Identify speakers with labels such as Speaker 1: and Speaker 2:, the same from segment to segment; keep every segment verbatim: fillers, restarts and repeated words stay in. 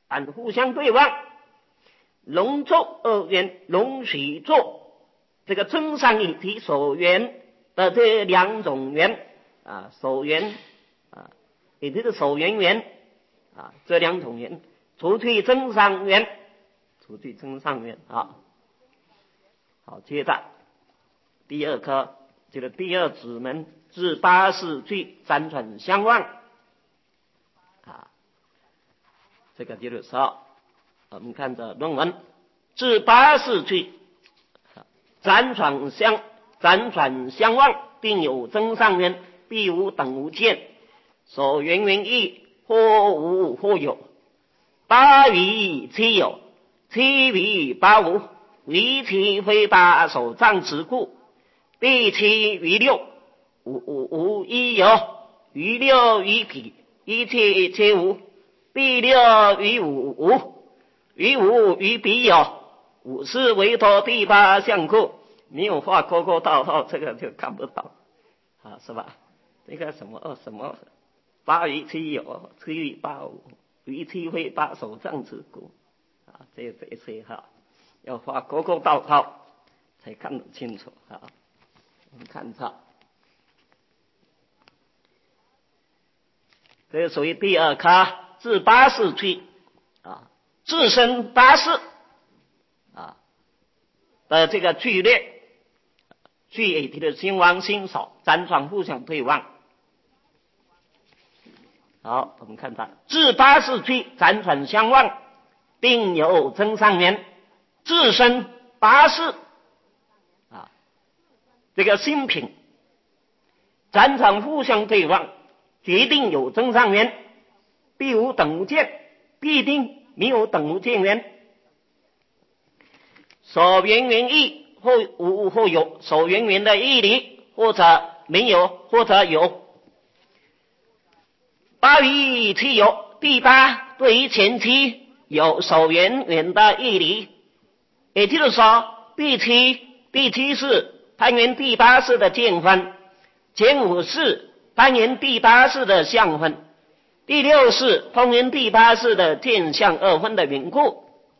Speaker 1: 但互相对望。龙咒二元，龙水咒这个增上一体所缘的这两种缘啊，所缘啊，也就是所缘缘啊，这两种缘，除去增上缘，除去增上缘啊。好，接着第二科就是第二子门至八世去三传相望啊，这个就是说，我们看着论文，至八世去辗转相辗转相望，并有增上缘，必无等无见，所缘缘异，或无或有，八于七有，七于八无，于其非八手障持故，第七于六，五五无一有，于六于彼，一切皆无，第六于五无，于五于彼有，五是为陀第八相故。没有画勾勾道道，这个就看不到啊，是吧？这个什么什么八于七有，七于八无，于七非八手障持故啊，这这些哈要画勾勾道道才看得清楚啊。我们看一下，这属于第二科至八世去啊，自身八世啊的这个剧烈。具体的兴旺兴少，辗转互相对望。好，我们看它至八世去辗转相望，并有增上缘，自身八世啊，这个心品辗转互相对望，决定有增上缘，必无等无见，必定没有等无见缘，所缘缘异。或无或有，所缘缘的义理，或者没有，或者有。八于七有，第八对于前期有所缘缘的义理，也就是说，第七第七是攀缘第八世的见分，前五是攀缘第八世的相分，第六是攀缘第八世的见相二分的缘故。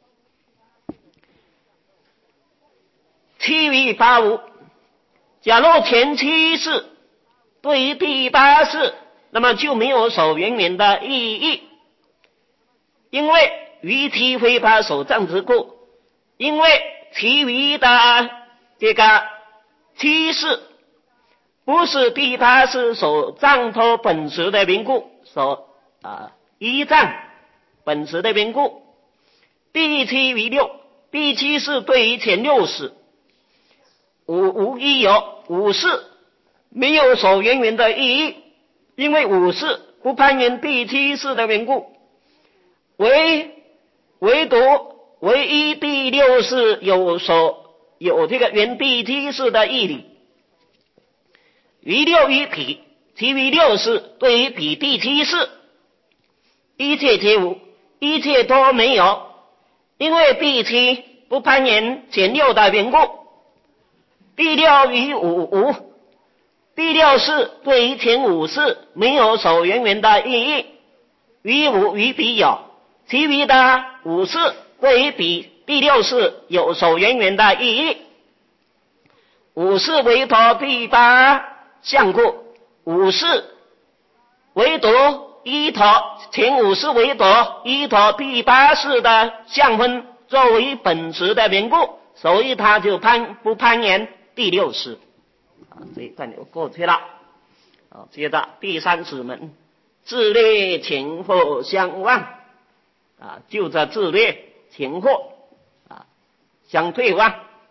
Speaker 1: 七于八无，假如前七世对于第八世，那么就没有所缘缘的意义，因为于七非八手障之故，因为其余的这个七世不是第八世所障托本实的缘故，所啊依仗本实的缘故。第七于六，第七世对于前六世。五无一有，五是没有所缘缘的意义，因为五是不攀缘第七世的缘故，唯唯独唯一第六世有所有这个缘第七世的义理。于六于彼，其余六世对于彼第七世，一切皆无，一切都没有，因为第七不攀缘前六的缘故。第六与五无，第六是对于前五世没有所缘缘的意义，于五与彼有，其余的五世对于彼第六世有所缘缘的意义。五世为陀第八相故，五世唯独依陀前五世唯独依陀第八世的相分作为本质的缘故，所以他就攀不攀缘第六世啊，这一段就过去了啊。接着第三子门自略前后相望啊，就着自略前后啊相对望。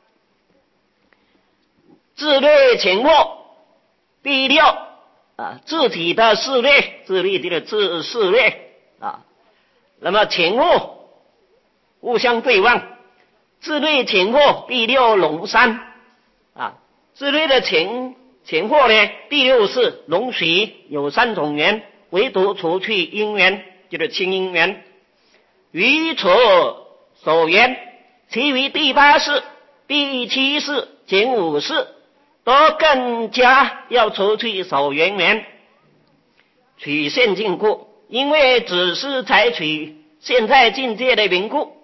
Speaker 1: 自略前后，第六啊，自己的自略，自律这个自自略啊，那么前后互相对望，自略前后，第六龙山。啊，自律的前前后呢，第六是龙水有三种缘，唯独除去因缘，就是清因缘，余除所缘，其余第八世、第七世、前五世都更加要除去所缘缘，取现境故，因为只是采取现在境界的缘故。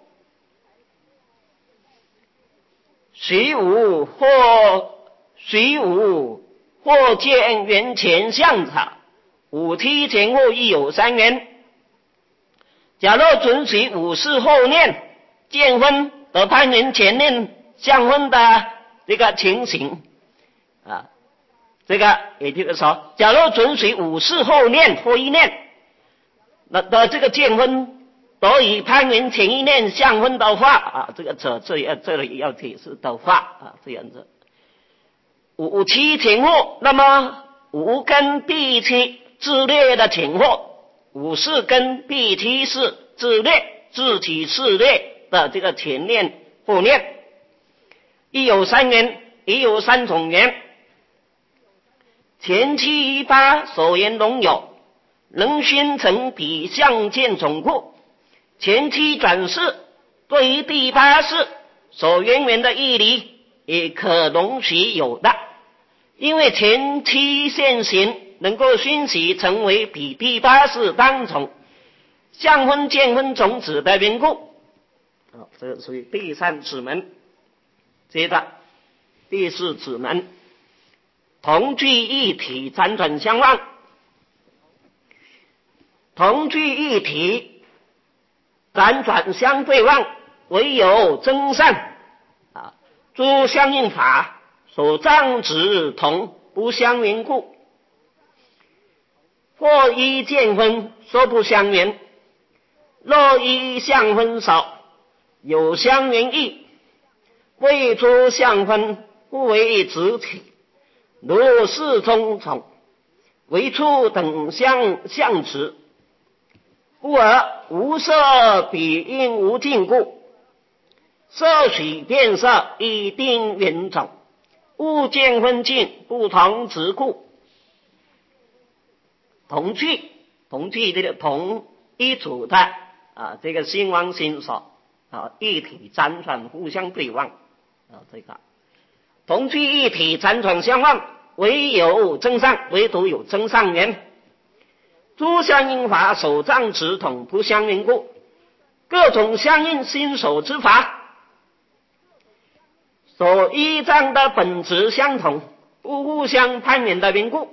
Speaker 1: 随无或随无或见缘前相者，五梯前后亦有三缘。假若准许五事后念见分和攀缘前念相分的这个情形啊，这个也就是说，假若准许五事后念或一念那的这个见分得以攀缘前一念相分的话啊，这个这这要这里要解释的话啊，这样子。五七前后，那么五根必七自劣的前后，五事根必七是自劣自体自劣的这个前念后念，亦有三缘，亦有三种缘。前七一八所言容有，能宣成彼相见总故。前期转世对于第八世所缘缘的义理也可容许有的，因为前期现行能够熏习成为比第八世当中相分见分种子的缘故。好，这属于第三子门。接着第四子门，同具一体辗转相望。同具一体辗转相对望，唯有真善啊，诸相应法所障止同不相缘故。或依见分说不相缘，若依相分少有相缘异，谓诸相分不为直体，如是中从为处等相相持。故而无色比因无尽故，色取变色一定缘种，物见分尽不同质故。同具同具这个同一组的啊，这个心王心所啊，一体辗转互相对望啊，这个同具一体辗转相望，唯有真上，唯独有真上缘。诸相应法所障直统不相缘故，各种相应心所之法所依仗的本质相同，不互相攀缘的缘故，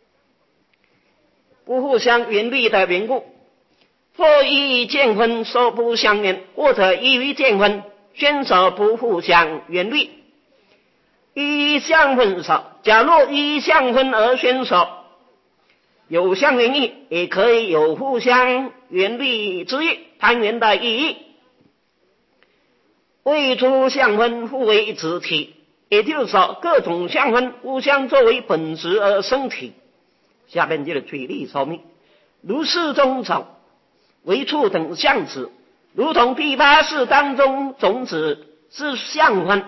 Speaker 1: 不互相缘虑的缘故。或依见分说不相缘，或者依于见分宣说不互相缘虑。依相分说，假若依相分而宣说有相缘义，也可以有互相缘虑之意，攀缘的意义。谓诸相分互为子体，也就是说各种相分互相作为本质而生体。下面这个举例说明，如是中种为处等相子，如同第八世当中种子是相分，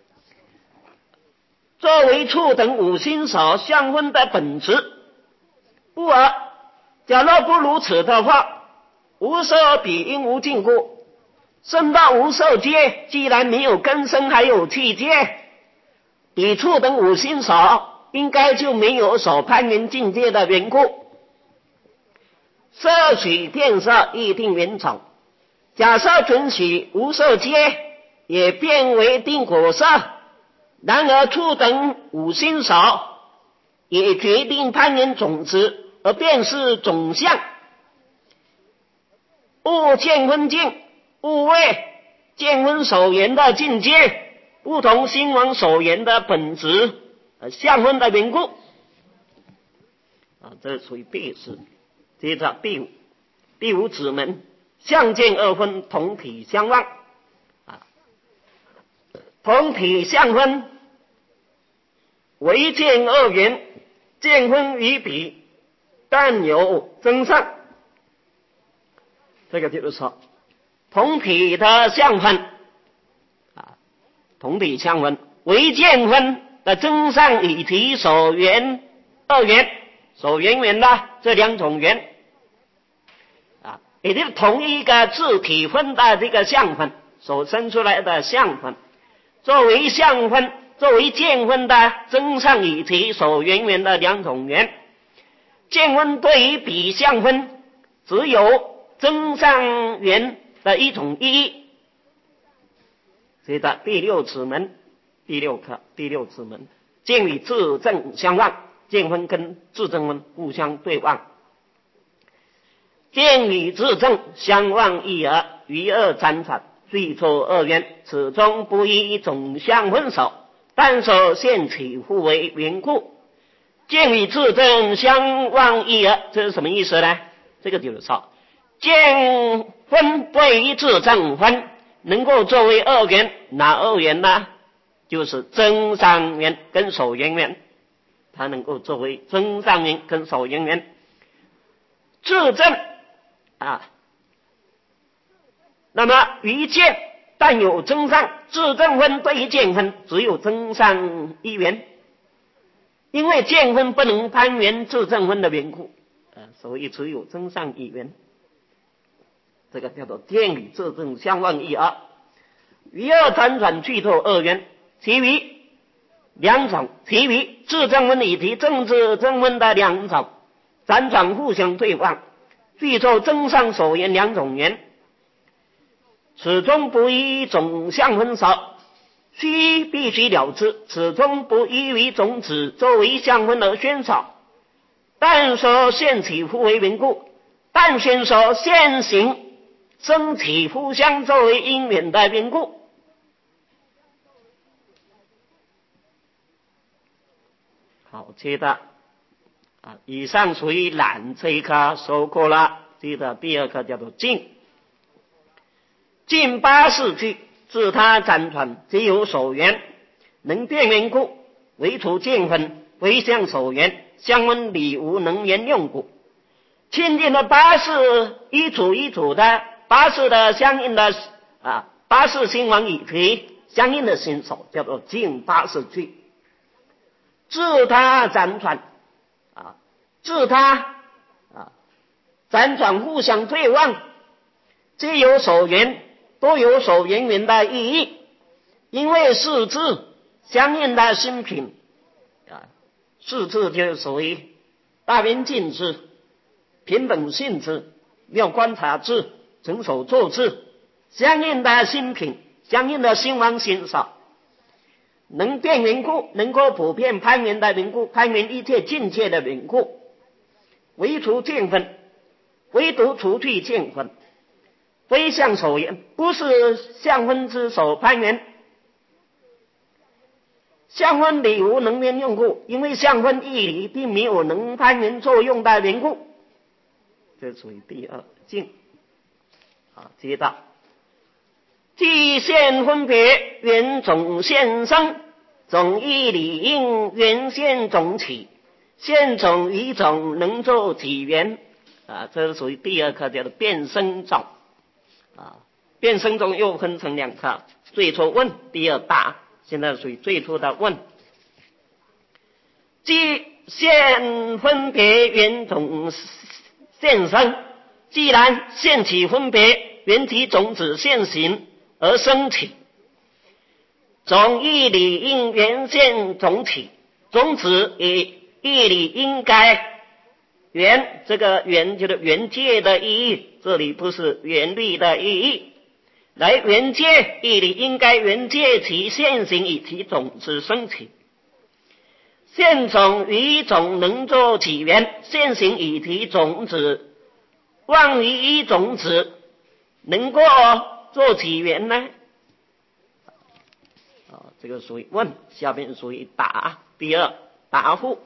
Speaker 1: 作为处等五心所相分的本质。故而假若不如此的话，无色比因无尽故，生到无色界既然没有根生，还有气界，彼处等五心所应该就没有所攀缘境界的缘故。色取变色一定缘种，假设准许无色界也变为定果色，然而处等五心所也决定攀缘种子，而便是种相。物见分尽，物为见分所言的境界，不同心王所言的本质相分的缘故啊，这属于第四。接着第五，第五子门，相见二分同体相望啊，同体相分唯见二缘，见分于彼，但有真善。这个就是说同体的相分啊，同体相分唯见分的真善以及所缘二缘所缘缘的这两种缘啊，也就是同一个自体分的这个相分所生出来的相分，作为相分作为见分的真善以及所缘缘的两种缘。见分对于彼相分只有增上缘的一种意义。接着第六子门，第六课第六子门，见与自正相望，见分跟自正分互相对望。见与自正相望一而于二辗转，最错二元，始终不以总相分手，但所现起互为缘故。见与自正相望一而，这是什么意思呢？这个就是说，见分对于自正分能够作为二元，哪二元呢？就是增上缘跟守缘缘，它能够作为增上缘跟守缘缘。自正啊，那么于见但有增上，自正分对于见分只有增上一元，因为见分不能攀缘自正分的缘故，呃，所以只有增上一元。这个叫做见与自正相望一而于二辗转去透二元，其余两种，其余自正分以及正自正分的两种辗转互相对望，去透增上守缘两种缘，始终不以总相分少，须必须了之，始终不依于种子作为相分而宣少，但说现起互为缘故，但宣说现行生起互相作为因缘的缘故。好，接着啊，以上属于览这一课收过了。接着第二课叫做进，进八事句，自他辗转，皆有守缘，能变缘故，唯除见分，唯相守缘，相分理无能缘用故。亲近的八事一组一组的八事的相应的啊，八事兴亡以及相应的心手，叫做进八事句。自他辗转啊，自他啊辗转互相对望，皆有守缘，都有守缘缘的意义。因为四字相应的心品啊，四字就是属于大圆镜智、平等性智、妙观察智、成手作智，相应的心品，相应的心王心少，能变缘故，能够普遍攀缘的缘故，攀缘一切境界的缘故，唯除见分，唯独除去见分，非相守缘，不是相分之手攀缘。相分理无能缘用故，因为相分义理并没有能攀缘作用的缘故，这属于第二境。好，接到既现分别，缘总现生，总义理应缘现总起，现总与总能作起缘啊，这是属于第二课叫做变生种啊。变生种又分成两课，最初问，第二答，现在属于最初的问。既现分别，缘总现生，既然现起分别，缘起种子现行而生起，总义理应缘现总起，种子以义理应该缘，这个缘就是缘界的意义，这里不是缘律的意义，来缘界义理应该缘界其现行以其种子生起，现种与种能作起缘，现行以其种子望于一种子能够做起缘呢？啊，这个属于问，下面属于答。第二，答复。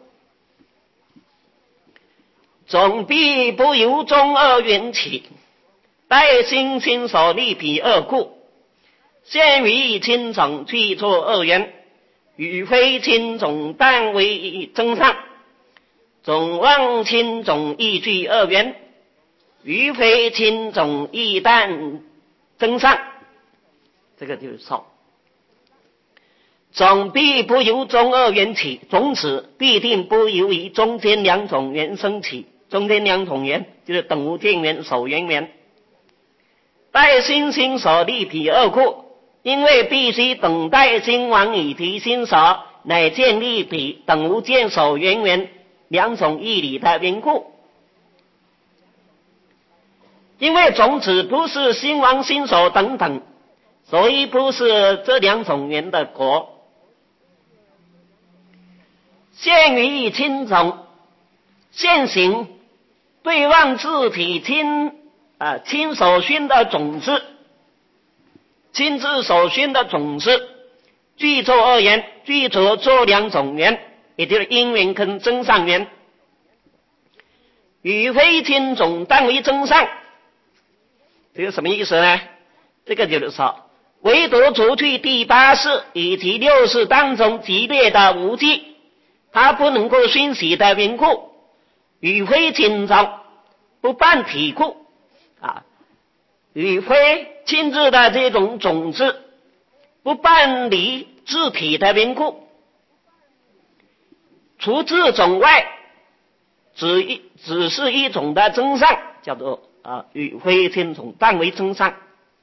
Speaker 1: 总必不由中二缘起，待心心所立彼二故，现于亲种去作二缘，与非亲种但为增上，总望亲种亦具二缘，于非亲种亦但增上。这个就是说，总必不由中二缘起，种子必定不由于中间两种缘生起，中间两种缘就是等无见缘、守缘缘。待心心所立彼二故，因为必须等待心王以提心所，乃建立彼等无见守缘缘两种义理的缘故。 因为种子不是兴亡心所等等，所以不是这两种缘的果。现于亲种，现行对望自体亲啊亲所熏的种子，亲自所熏的种子，具作二缘，具作作两种缘，也就是因缘跟增上缘。与非亲种当为增上，这个什么意思呢？这个就是说，唯独除去第八识以及六识当中激烈的无记，它不能够熏习的缘故，与非亲种不办体故啊，与非亲自的这种种子不办理自体的缘故，除这种外，只一只是一种的增上，叫做啊与非亲种当为增上。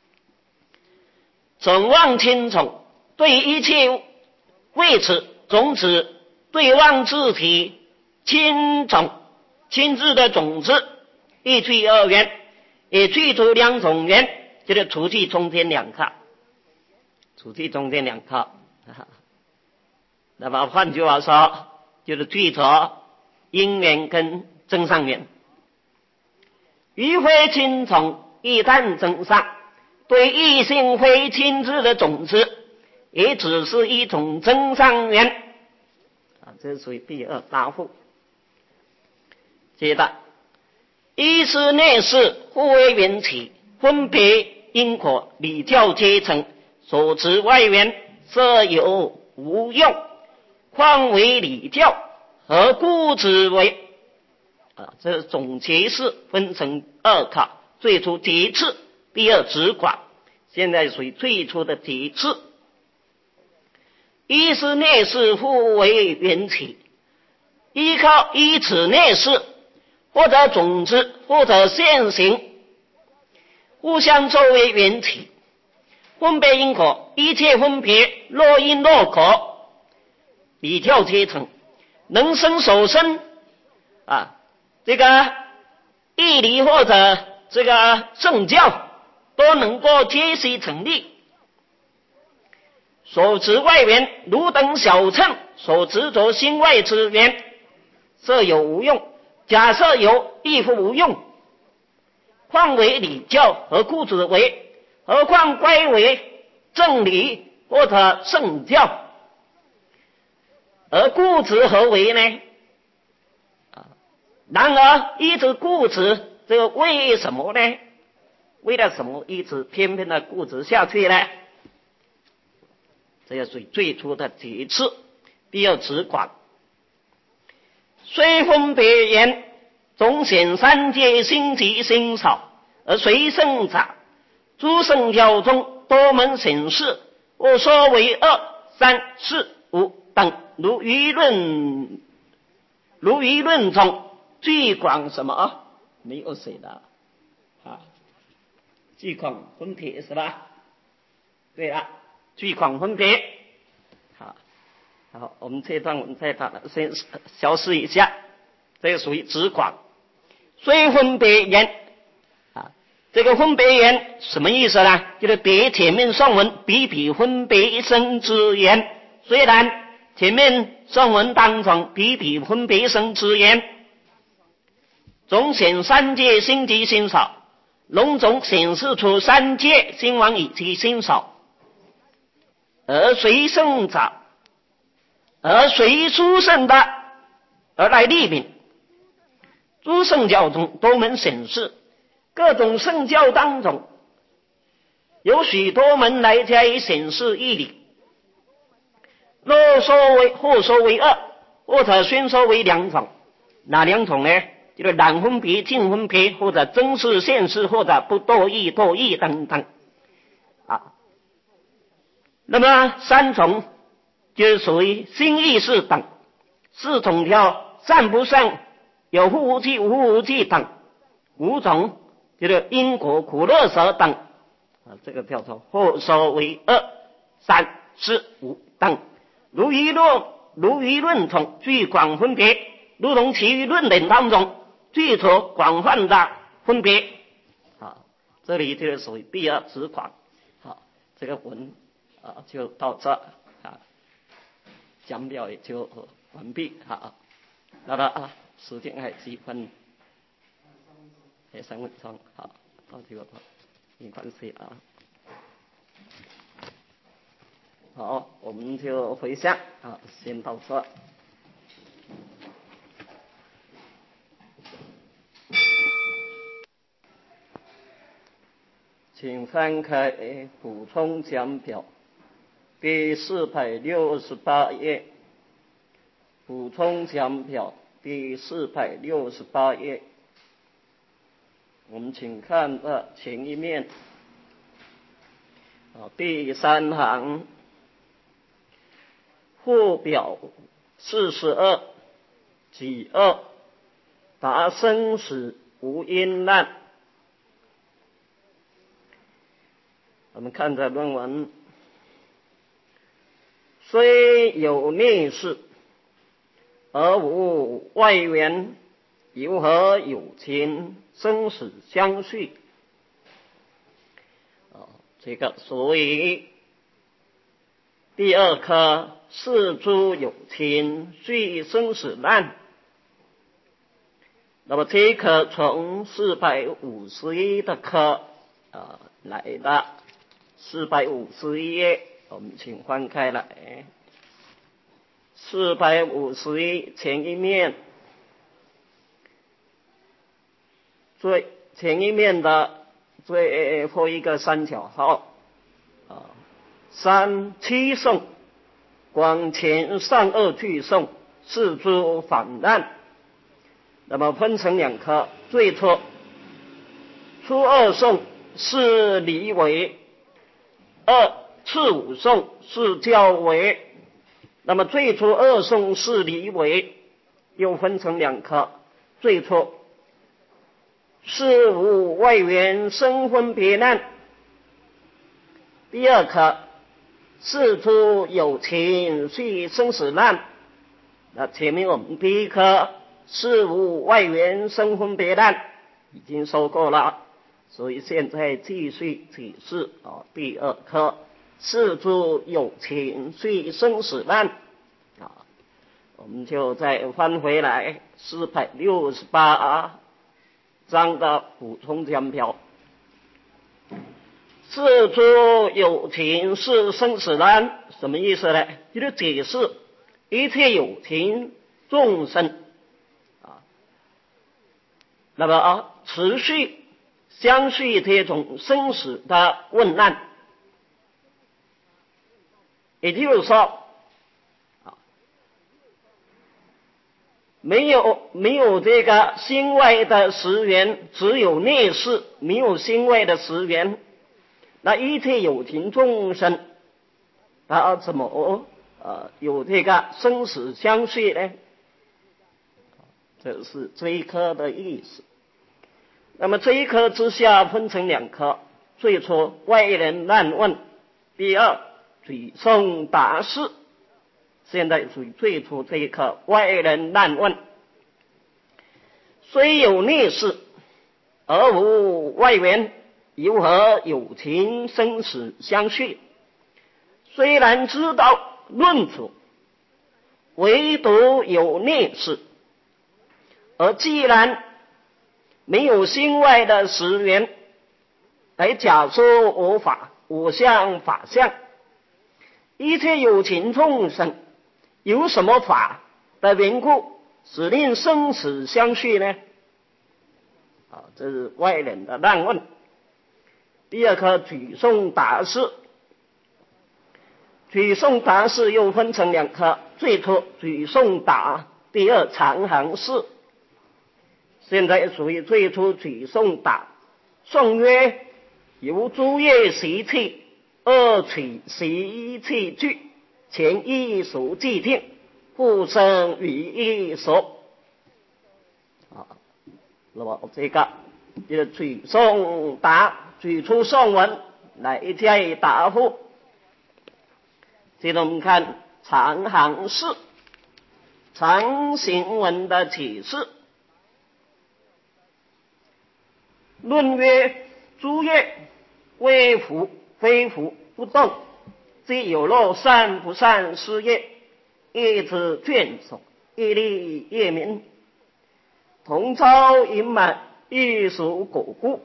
Speaker 1: 总望亲种对一切为此种子对望自体亲种亲自的种子，一具二缘，也具足两种缘，就是除去中间两个，除去中间两个。那么换句话说，就是具足因缘跟增上缘。于非亲种一旦增上，对异性非亲自的种子，也只是一种增上缘啊，这是属于第二答复。接着，一是内事互为缘起，分别因果理教阶层，所持外缘色有无用，况为理教，何故之为啊？这总结是分成二考，最初节次，第二直管，现在属于最初的节次。一是内事互为缘起，依靠依此内事或者种子或者现行互相作为缘起，分别因果，一切分别若因若果，理教阶层，能生所生啊，这个义理或者这个正教都能够皆悉成立。所持外缘如等小乘所执着心外之缘，色有无用，假设有亦复无用，况为理教，何故之为？何况归为正理或者圣教，而固执何为呢？然而一直固执，这个为什么呢？为了什么一直偏偏的固执下去呢？这也属于最初的节次。第二直管，虽分别言，总显三界心极心少，而随圣者，诸圣教中多门显示，或说为二、三、四、五等，如舆论如舆论中具广什么？没有写的啊，具广分别是吧？对了，具广分别。好，好，我们这段我们再把它先消失一下，这个属于直广。虽分别言啊，这个分别言什么意思呢？就是别前面上文比比分别生之言，虽然前面上文当中比比分别生之言，总显三界心极心少，隆总显示出三界心王以及心少，而随圣者，而随诸圣的而来立名。诸圣教中多门显示，各种圣教当中有许多门来加以显示义理。若说为或说为二，或者宣说为两种，哪两种呢？就是染分别、净分别，或者真实现实，或者不堕义、堕义等等啊。那么三种就是属于心意识等，四种条善不善、有护无记、无护无记等，五种就是因果苦乐舍等啊，这个叫做或说为二、三、四、五等。如舆论如舆论中具广分别，如同其余论点当中具足广泛的分别啊。 这里就属于第二支款。好，这个文啊就到这啊，讲表也就完毕。好，那么啊，时间还几分？还三分钟。好，到这个没关系啊。好，我们就回向啊，先到这。请翻开补充讲表第四百六十八页，补充讲表第四百六十八页，我们请看的前一面啊，第三行附表四十二己二，答生死无因难。我们看着论文，虽有内事，而无外缘，由何有情生死相续？哦，这个所以第二科是诸有情续生死难。那么这一科从四百五十一的科啊来的。四百五十一页，我们请翻开来。四百五十一前一面，最前一面的最后一个三角号啊，三七颂，广前善恶俱颂，是诸反难。那么分成两科，最初初二颂是离为。二次五颂是较为，那么最初二颂是离为，又分成两科。最初是无外缘生分别难，第二科是诸有情续生死难。那前面我们第一科是无外缘生分别难已经说过了，所以现在继续解释啊，第二科是诸有情续生死难啊，我们就再翻回来四百六十八章的补充讲表，是诸有情是生死难，什么意思呢？就是解释一切有情众生啊，那么啊持续相续这种生死的问难，也就是说，啊，没有没有这个心外的识缘，只有内视，没有心外的识缘，那一切有情众生，他怎么呃有这个生死相续呢？这是这一科的意思。那么这一科之下分成两科，最初外人难问，第二举送答释。现在属于最初这一科外人难问，虽有内视而无外缘，由何有情生死相续？虽然知道论处，唯独有内视，而既然没有心外的识缘来假说我法我相法相，一切有情众生有什么法的缘故使令生死相续呢？啊，这是外人的难问。第二科举送答释，举送答释又分成两科，最初举送答，第二长行释。现在属于最初举送答。颂曰：由诸业习气，二取习气具，前一属既定，复生于一所。啊，那么这个就是举送答，举出颂文来加以答复。接着我们看长行释，长行文的启示。论曰： 诸业微服非服不动，即有漏善不善事业，业之眷属，业力业名，同遭盈满，亦属果故。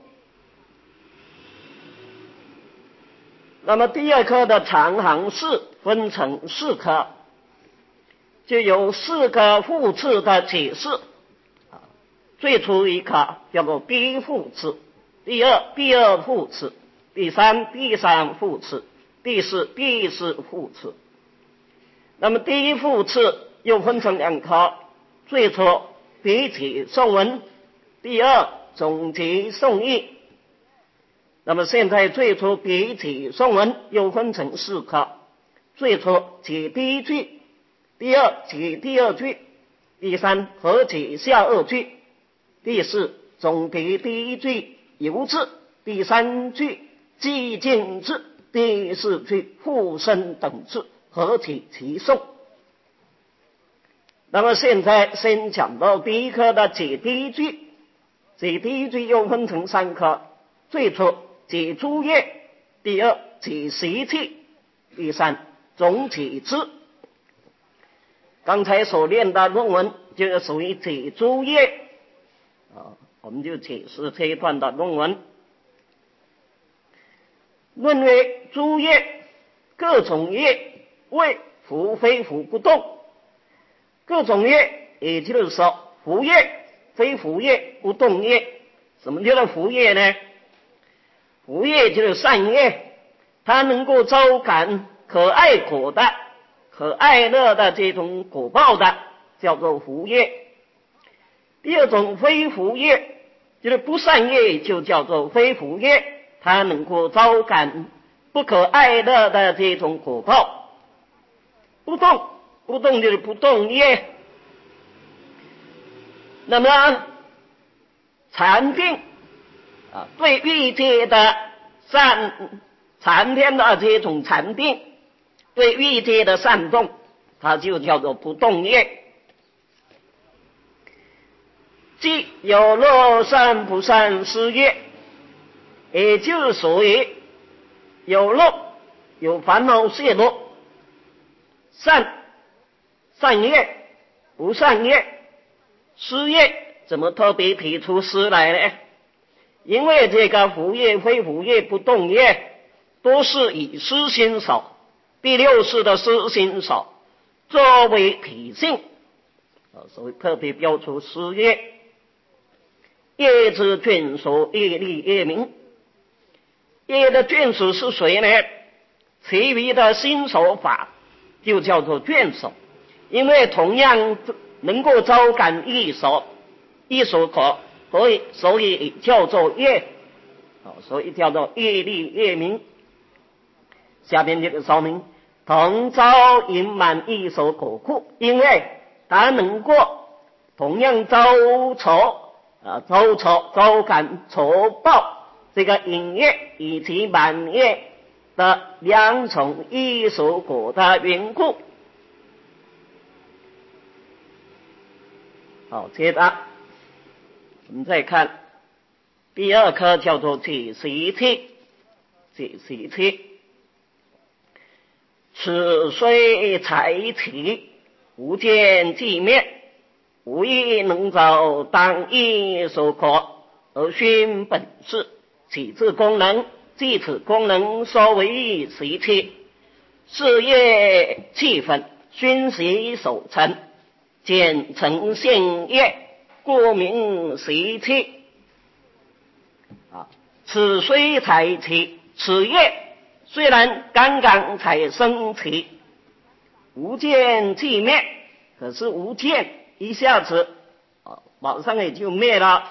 Speaker 1: 那么第二科的长行识分成四科，就有四个复次的解释。最初一科叫做第一复次，第二第二复次，第三第三复次，第四第四复次。那么第一复次又分成两科，最初笔体诵文，第二总结诵译。那么现在最初笔体诵文又分成四科，最初解第一句，第二解第二句，第三合解下二句，第四总结第一句由字，第三句寂静字，第四句复声等字，合体其诵。那么现在先讲到第一科的解第一句，解第一句又分成三科，最初解诸业，第二解习气，第三总解之。刚才所念的论文就是属于解诸业啊，我们就解释这一段的论文。论曰：诸业，各种业为服非服不动。各种业也就是说服业、非服业、不动业。什么叫做服业呢？服业就是善业，它能够招感可爱果的、可爱乐的这种果报的，叫做服业。第二种非服业，就是不善业，就叫做非服业，它能够招感不可爱乐的这种果报。不动，不动就是不动业。那么禅定啊，对欲界的善禅天的这种禅定，对欲界的善动，它就叫做不动业。即有漏善不善事业，也就是属于有漏有烦恼泄露，善善业不善业，失业怎么特别提出失来呢？因为这个服业、非服业、不动业都是以失心手，第六世的失心手作为体性，所以特别标出失业。业之眷属，业力业名。业的眷属是谁呢？其余的心手法就叫做眷属，因为同样能够招感一手一手口，所以所以叫做业，所以叫做业力业名。下边这个说明同招盈满一手果库，因为它能够同样招酬啊，招酬招感酬报这个引业以及满业的两种一手果的缘故。好，接着我们再看第二科，叫做解习气。解习气，此虽才起，无见寂灭，无亦能找当一所果，而熏本事，起自功能，即此功能所为习气，事业气氛，熏习守成，简成现业，故名习气。啊，此虽才起，此业虽然刚刚才升起，无见寂灭，可是无见一下子啊，马上也就灭了。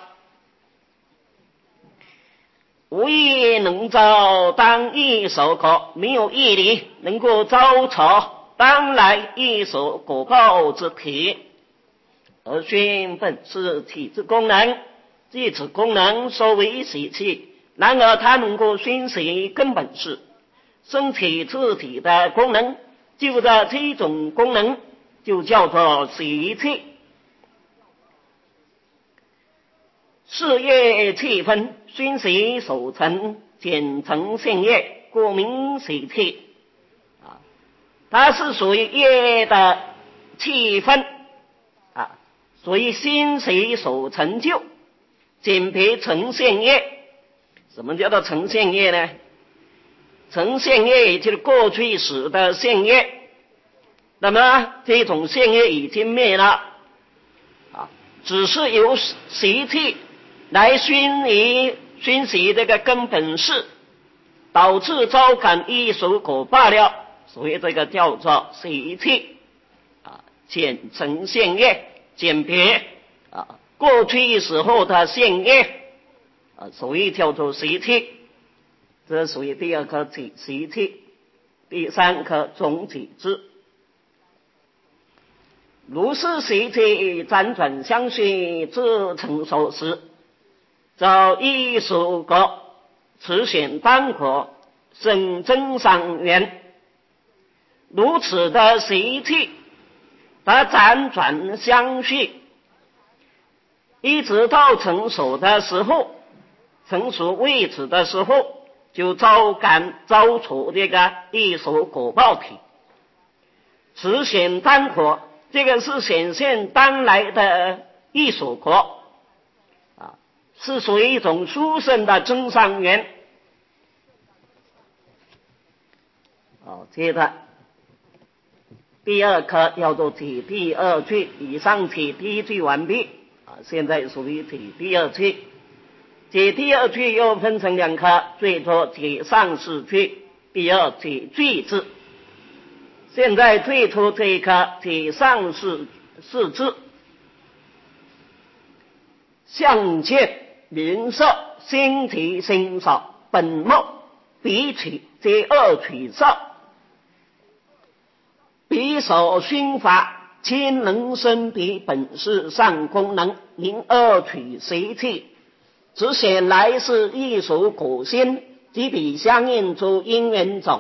Speaker 1: 无亦能招当一手果，没有义理能够招酬当来一手果报之体，而熏本是体之功能，即此功能所为习气。然而它能够熏习根本是升起自体的功能，就在这种功能就叫做习气。 事业气分，熏习守成，简成性业，故名习气。啊，它是属于业的气分啊，属于熏习守成就，简别成性业。什么叫做成性业呢？成性业也就是过去时的性业，那么这种性业已经灭了啊，只是由习气来熏习熏习这个根本事，导致招感异熟果罢了，所以这个叫做习气啊，简成性业，简别啊过去时候的性业啊，所以叫做习气。这属于第二颗体习气。第三颗种体质。如是习气辗转相续，至成熟时，则异熟果，此显单果，生增上缘。如此的习气，它辗转相续，一直到成熟的时候，成熟为止的时候，就招感招出这个异熟果报体。此显单果，这个是显现单来的异熟果啊，是属于一种殊胜的增上缘。好，接着第二颗叫做体第二句，以上体第一句完毕啊，现在属于体第二句。解第二句又分成两科，最多解上四句，第二解句字。现在最初这一科解上四四字，相见、名色、心体、心少、本末、彼取，皆二取色。彼手熏法，亲能生彼本事上功能，名二取习气。只显来是异熟果心，即彼相应出因缘种。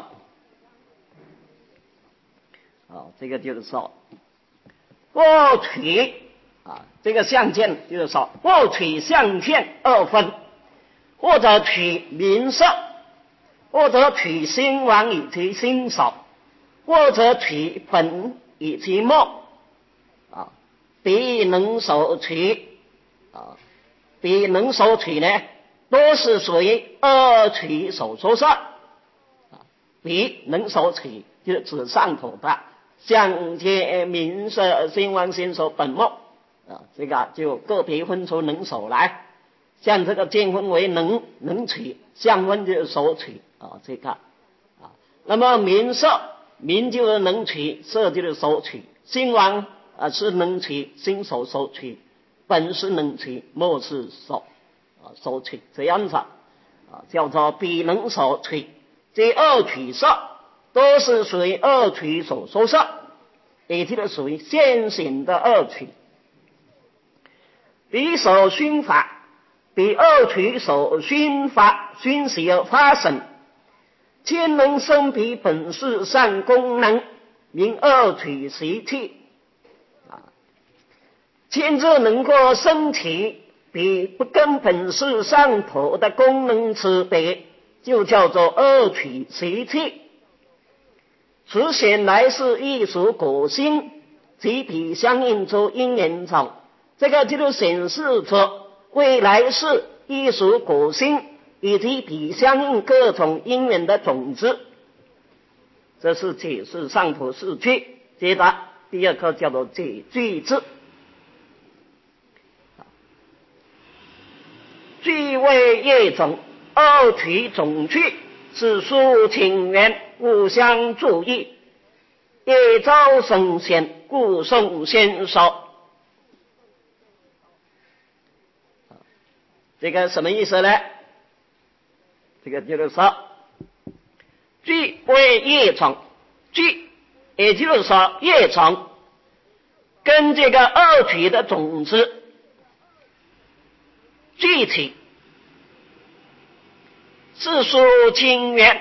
Speaker 1: 哦，这个就是说，过取啊，这个相见就是说，过取相见二分，或者取名色，或者取心王以及心少，或者取本以及末啊，彼能所取啊。彼能所取呢，都是属于二取所说上啊。彼能所取就是指上头的相见、名色、心王、心所、本末啊，这个就个别分出能所来。像这个见分为能能取，相分就是所取啊，这个啊。那么名色，名就是能取，色就是所取，心王啊是能取，心所所取。本是能取，末是所啊所取，这样子啊，叫做彼能所取。这二取色都是属于二取所说色，也就是属于现行的二取。彼所熏法，比二取所熏法熏习而发生，亲能生彼本事上功能，名二取习气。亲自能够升起比不根本是上头的功能之别，就叫做二取习气。此显来是异熟果心，即彼相应出因缘种。这个就是显示出未来是异熟果心以及彼相应各种因缘的种子。这是解释上头四句。接着第二个叫做解句字。句为业种，二取种句，是抒情缘，互相注意。业招生显，故送先手。这个什么意思呢？这个就是说，句为业种，句也就是说业种跟这个二取的种子具体是属亲缘，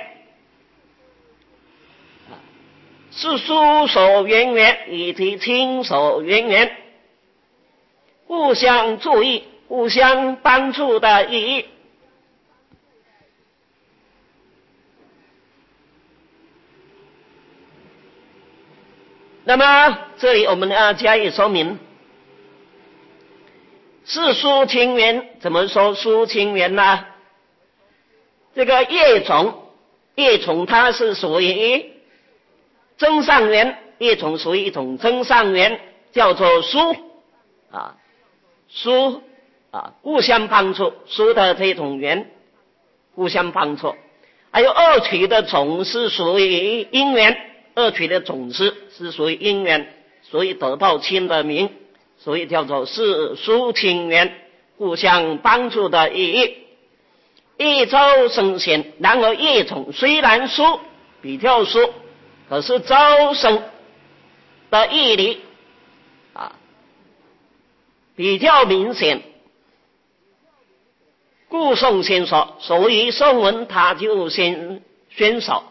Speaker 1: 是属手缘缘以及亲手缘缘，互相注意， 互相帮助的意义。那么这里我们要加以说明，是抒情缘，怎么说抒情缘呢？这个叶虫，叶虫它是属于增上缘，叶虫属于一种增上缘，叫做抒啊，抒啊，互相帮助，抒的这种缘，互相帮助。还有二曲的种是属于姻缘，二曲的种子是属于姻缘，所以得到亲的名，所以叫做是抒情缘，互相帮助的意义。叶招生贤，然而叶种虽然疏比较疏，可是招生的义理啊比较明显，故宋先说，所以宋文他就先宣手。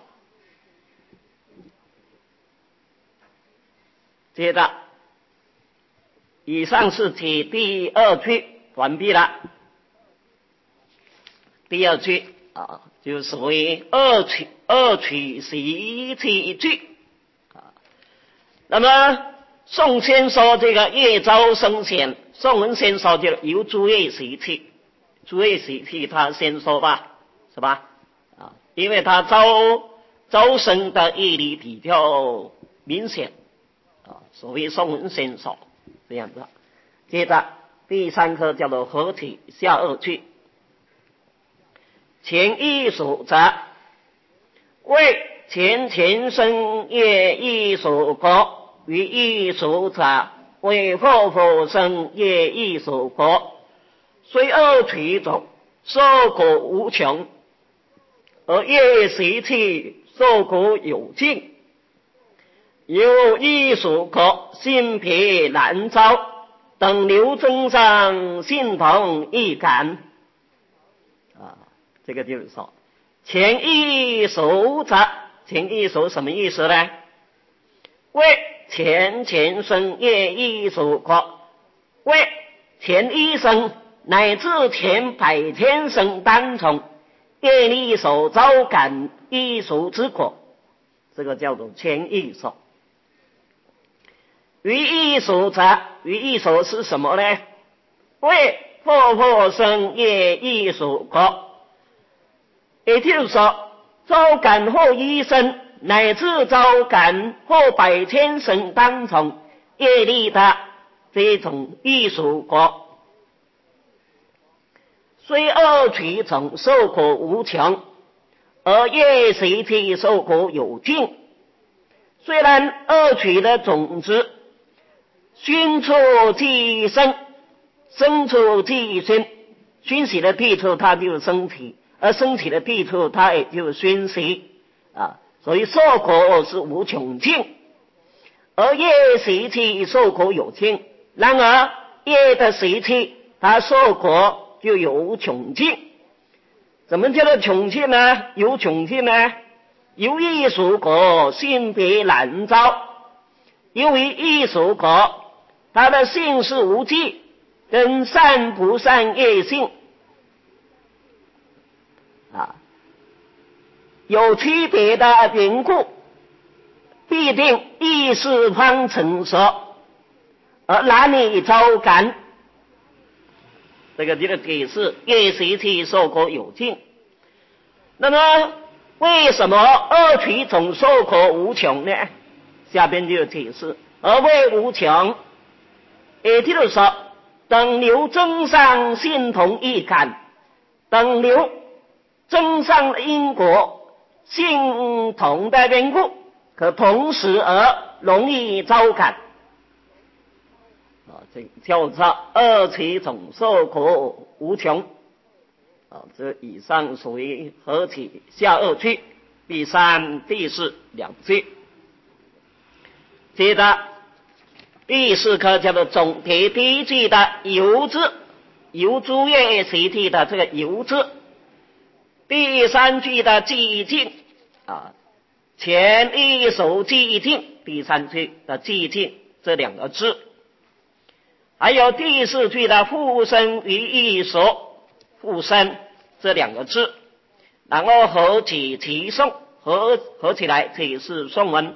Speaker 1: 接着，以上是题第二句完毕了。第二句啊，就属于二曲二曲习题句啊。那么宋先说这个叶招生贤，宋文先说就由朱叶习题，朱叶习题他先说吧，是吧？啊，因为他招招生的义理比较明显啊，所以宋文先说这样子。接着第三课叫做合体下二句。前一属者，为前前生业一属国，于一属者，为后后生业一属国。虽二曲种，受果无穷，而业习气受果有尽。有一属国，心脾难招，等流增上，心同一感。啊，这个就是说，前一属者，前一属什么意思呢？为前前生业一属国，为前一生乃至前百千生当中业力所招感一属之果，这个叫做前一属。于一属者，于一属是什么呢？为后后生业一属果，也就是说，招感后一生乃至招感后百千生当中业力的这种一属果。虽二曲种受果无穷，而业习气受果有尽。虽然二曲的种子熏出即生，生出即熏，熏习的地处它就是身体，而身体的地处它也就是熏习啊，所以受果是无穷尽，而业习气受果有尽。然而业的习气它受果就有穷尽。怎么叫做穷尽呢？有穷尽呢？由一属果性别难招，由于一属果它的性是无记，跟善不善业性啊有区别的缘故，必定意识方成熟，而难以招感。这个这个解释业习气受果有尽。那么为什么二曲种受果无穷呢？下边就有解释。而为无穷，也就是说等流增上性同一感，等流增上因果性同的缘故，可同时而容易招感啊，这叫做二曲种受果无穷啊。这以上属于合体下二句，第三、第四两句。接着第四课叫做总结第一句的由字，由诸业习题的这个由字。第三句的寂静啊，前一首寂静，第三句的寂静这两个字。 还有第四句的复生于一所，复生这两个字，然后合起其颂，合合起来这也是颂文。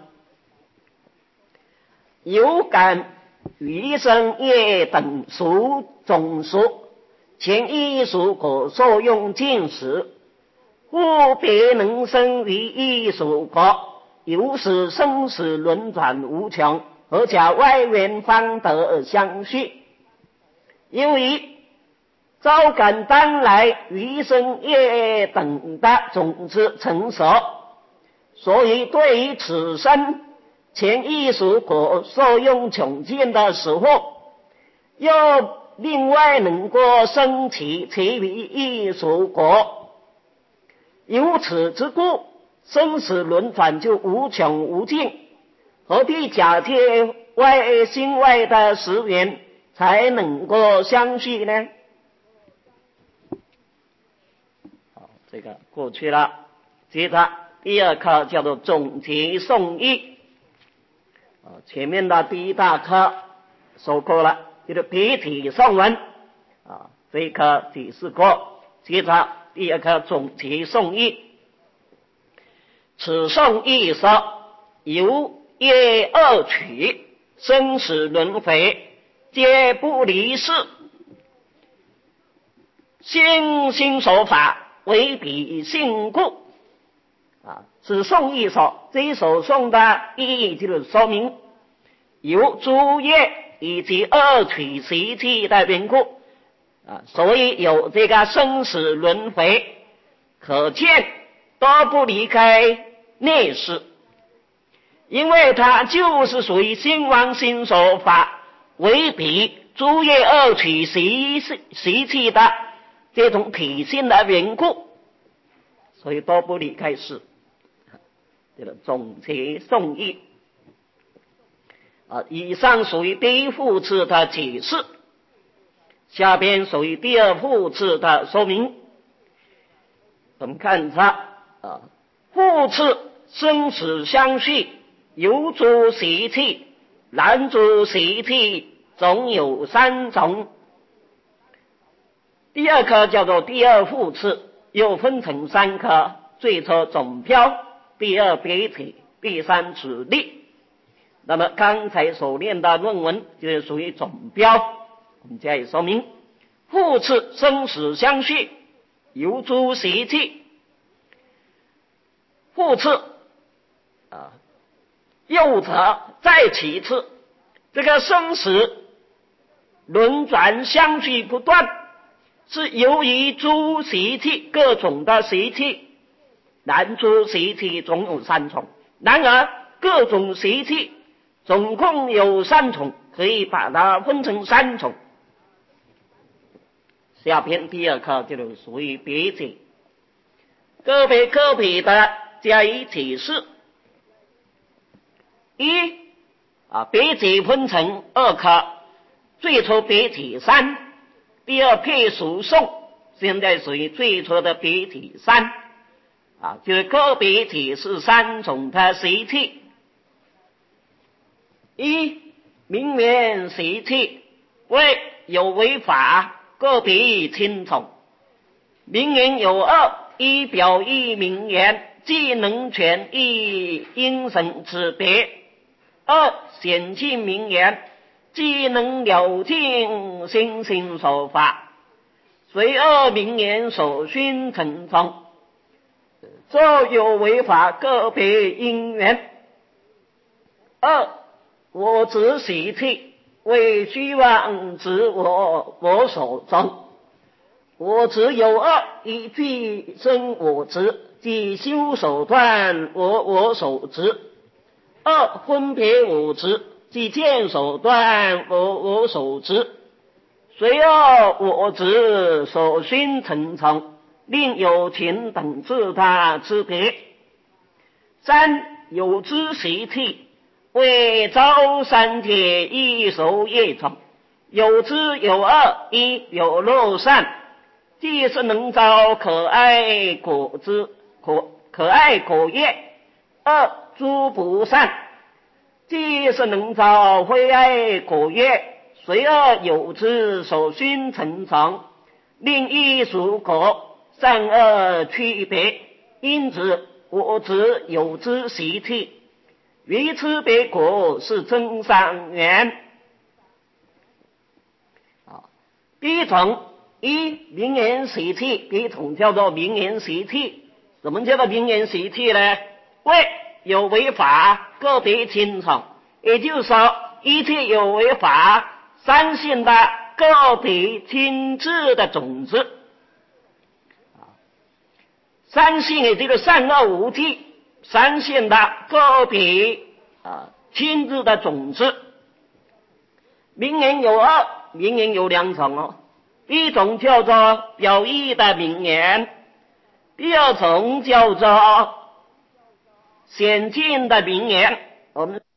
Speaker 1: 有感余生业等属总属，前一属果受用尽时，故别能生于一属果，由是生死轮转无穷，何假外缘方得相续。由于招感当来余生业等的种子成熟，所以对于此生前一属果受用穷尽的时候，又另外能够升起其余一属果，由此之故，生死轮转就无穷无尽，何必假借外心外的时缘才能够相续呢？好，这个过去了。接着第二课叫做总结颂义。前面的第一大课说过了，就是别体颂文啊，这一课解释过。接着第二课总结颂义。此颂义说，由业二取，生死轮回皆不离世，心心所法为彼性故。啊，此颂义说，这一首颂的意义就是说明由诸业以及二取习气的缘故啊，所以有这个生死轮回，可见都不离开内世，因为它就是属于心王心所法为彼诸业二取习习气的这种体性的缘故，所以都不离开世。这个总结颂义啊，以上属于第一复次的解释，下边属于第二复次的说明。我们看一下啊，复次生死相续，由诸习气，然诸习气总有三种。第二课叫做第二复次，又分成三课，最初总标，第二别体，第三此例。那么刚才所念的论文就是属于总标，我们加以说明。复次生死相续，由诸习气。复次啊，又则再其次，这个生死轮转相续不断，是由于诸习气，各种的习气，然诸习气总有三重，然而各种习气总共有三重，可以把它分成三重。下篇第二课就是属于别解，个别个别的加以解释。一啊，别解分成二课，最初别解三，第二配属颂，现在属于最初的别解三啊，就是个别解释三种的习气。一，名言习气为有为法，个别轻重。名言有二，一表意名言，既能全意应神之别；二显气名言，既能了尽心心所法。随二名言所熏成中，作有为法个别因缘。二我执习气为虚妄执我我所中，我执有二，一具生我执，即修手段我我所执；二分别我执，即见手段我我所执。随二我执所熏成成，另有情等自他之别。三有知习气为招三界一手业种，有知有二，一有漏善，既是能招可爱果之可可爱果业；二诸不善，既是能招非爱果业。 随而有之所熏成长，另一属果，善恶区别，因此我执有之习气，于此别果是真善缘。第一种一名言习气，第一种叫做名言习气。什么叫做名言习气呢？为有为法个别清楚，也就是说一切有为法三性的个别亲自的种子，三性也就是善恶无记，三性的个别啊亲自的种子。名言有二，名言有两种哦，一种叫做有意的名言，第二种叫做显见的名言。我们